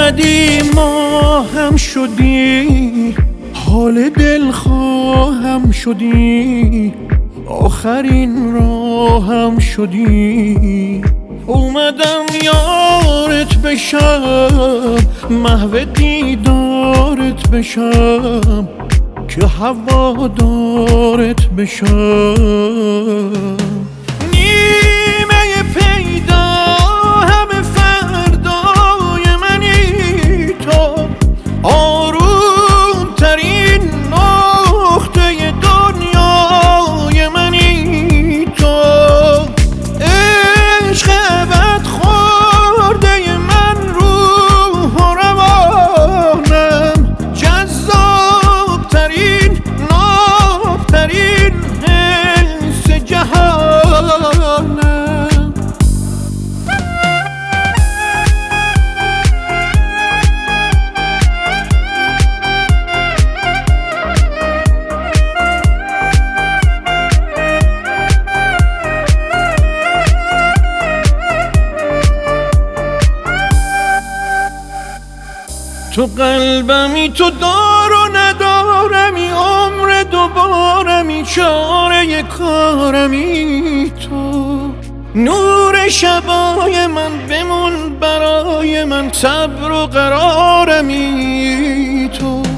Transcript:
اومدی ما هم شدی، حال دل خواهم شدی، آخرین راهم شدی. اومدم یارت بشم، محو دیدارت بشم، که هوادارت بشم. نیمه پیدا همه فردای منی تو، آروم ترین نقطه دنیای منی تو. عشق بد خورده من روح و روانم، جذاب ترین ناب ترین حس جهانم. تو قلبمی، تو دار و ندارمی، عمر دوبارمی، چاره کارمی تو. نور شبای من بمون برای من، صبر و قرارمی تو.